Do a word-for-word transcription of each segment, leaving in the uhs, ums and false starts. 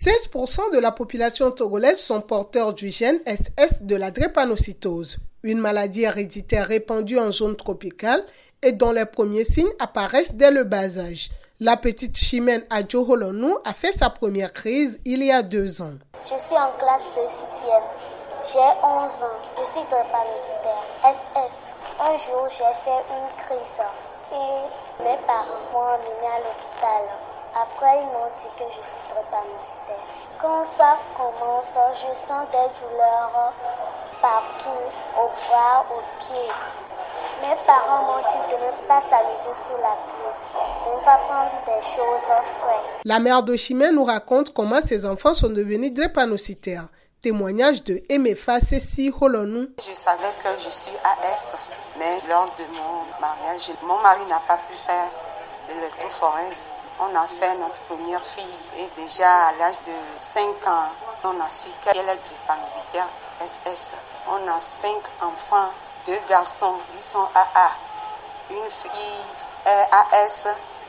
seize pour cent de la population togolaise sont porteurs du gène S S de la drépanocytose, une maladie héréditaire répandue en zone tropicale et dont les premiers signes apparaissent dès le bas âge. La petite Chimène Adjoholonu a fait sa première crise il y a deux ans. Je suis en classe de sixième. J'ai onze ans. Je suis drépanocytaire. S S. Un jour, j'ai fait une crise et mes parents m'ont emmené à l'hôpital. Après, ils m'ont dit que je suis drépanocytaire. Quand ça commence, je sens des douleurs partout, au bras, aux pieds. Mes parents m'ont dit de ne pas s'amuser sous la pluie, de ne pas prendre des choses fraîches. La mère de Chimène nous raconte comment ses enfants sont devenus drépanocytaires. Témoignage de Emefa Ceci Holonu. Je savais que je suis A S, mais lors de mon mariage, mon mari n'a pas pu faire l'électrophorèse. On a fait notre première fille et déjà à l'âge de cinq ans, on a su qu'elle est drépanocytaire S S. On a cinq enfants, deux garçons, ils sont A A. Une fille est A S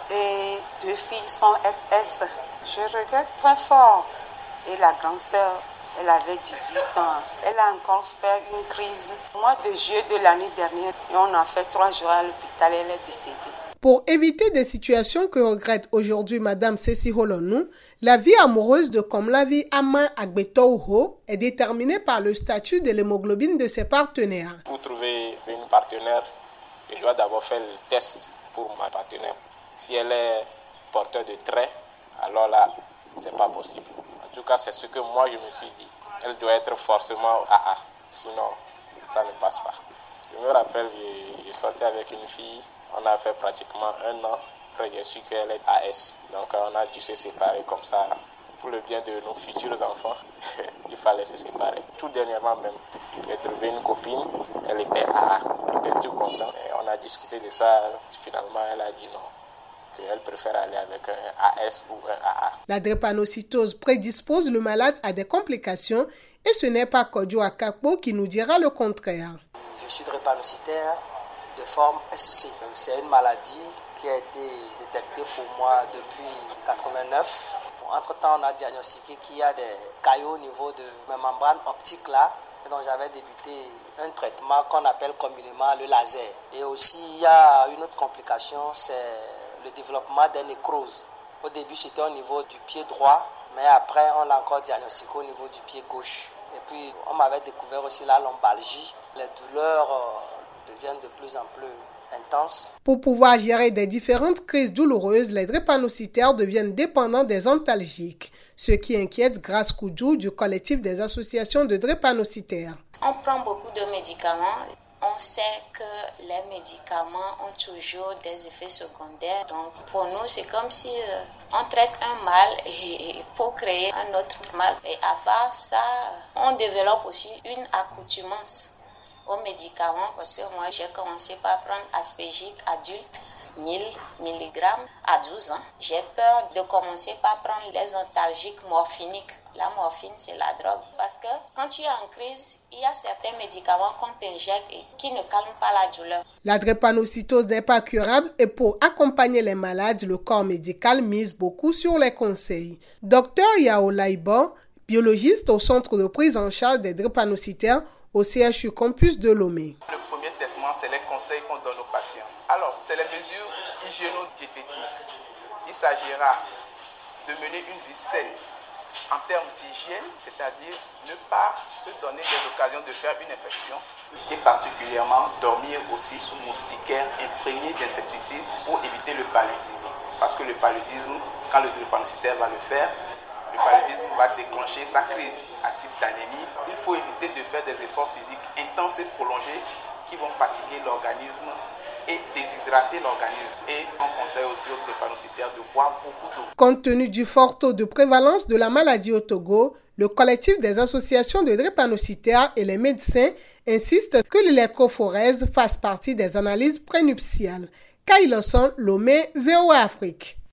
et deux filles sont S S. Je regrette très fort. Et la grande sœur, elle avait dix-huit ans. Elle a encore fait une crise au mois de juillet de l'année dernière. Et on a fait trois jours à l'hôpital et elle est décédée. Pour éviter des situations que regrette aujourd'hui Madame Ceci Holonu, la vie amoureuse de Komlavi Ama Agbetouho est déterminée par le statut de l'hémoglobine de ses partenaires. Pour trouver une partenaire, je dois d'abord faire le test pour ma partenaire. Si elle est porteuse de traits, alors là, c'est pas possible. En tout cas, c'est ce que moi je me suis dit. Elle doit être forcément A A, sinon ça ne passe pas. Je me rappelle, je, je sortais avec une fille. On a fait pratiquement un an. Après, j'ai su qu'elle est A S. Donc, on a dû se séparer comme ça. Pour le bien de nos futurs enfants, il fallait se séparer. Tout dernièrement même, j'ai trouvé une copine. Elle était A A. Elle était tout contente. Et on a discuté de ça. Finalement, elle a dit non. Qu'elle préfère aller avec un A S ou un A A. La drépanocytose prédispose le malade à des complications. Et ce n'est pas Kodjo Akakpo qui nous dira le contraire. Je suis drépanocytaire de forme S C. C'est une maladie qui a été détectée pour moi depuis mille neuf cent quatre-vingt-neuf. Entre-temps, on a diagnostiqué qu'il y a des caillots au niveau de mes membranes optiques là. Et donc j'avais débuté un traitement qu'on appelle communément le laser. Et aussi, il y a une autre complication, c'est le développement des nécroses. Au début, c'était au niveau du pied droit, mais après, on l'a encore diagnostiqué au niveau du pied gauche. Et puis, on m'avait découvert aussi la lombalgie. Les douleurs euh, deviennent de plus en plus intenses. Pour pouvoir gérer des différentes crises douloureuses, les drépanocytaires deviennent dépendants des antalgiques, ce qui inquiète Grace Koudjou du collectif des associations de drépanocytaires. On prend beaucoup de médicaments. On sait que les médicaments ont toujours des effets secondaires. Donc pour nous, c'est comme si euh, on traite un mal et, et pour créer un autre mal. Et à part ça, on développe aussi une accoutumance aux médicaments. Parce que moi, j'ai commencé par prendre Aspégique adulte, mille milligrammes à douze ans. J'ai peur de commencer par prendre les antalgiques morphiniques. La morphine, c'est la drogue. Parce que quand tu es en crise, il y a certains médicaments qu'on t'injecte et qui ne calment pas la douleur. La drépanocytose n'est pas curable et pour accompagner les malades, le corps médical mise beaucoup sur les conseils. Docteur Yao Laibo, biologiste au centre de prise en charge des drépanocytaires au C H U Campus de Lomé. Le premier traitement, c'est les conseils qu'on donne aux patients. Alors, c'est les mesures hygiéno-diététiques. Il s'agira de mener une vie saine en termes d'hygiène, c'est-à-dire ne pas se donner des occasions de faire une infection et particulièrement dormir aussi sous moustiquaire imprégné d'insecticides pour éviter le paludisme. Parce que le paludisme, quand le drépanocytaire va le faire, le paludisme va déclencher sa crise à type d'anémie. Il faut éviter de faire des efforts physiques intenses et prolongés qui vont fatiguer l'organisme et déshydrater l'organisme. Et on conseille aussi aux drépanocytaires de boire beaucoup d'eau. Compte tenu du fort taux de prévalence de la maladie au Togo, le collectif des associations de drépanocytaires et les médecins insistent que l'électrophorèse fasse partie des analyses prénuptiales. Kailoson, Lomé, V O A Afrique.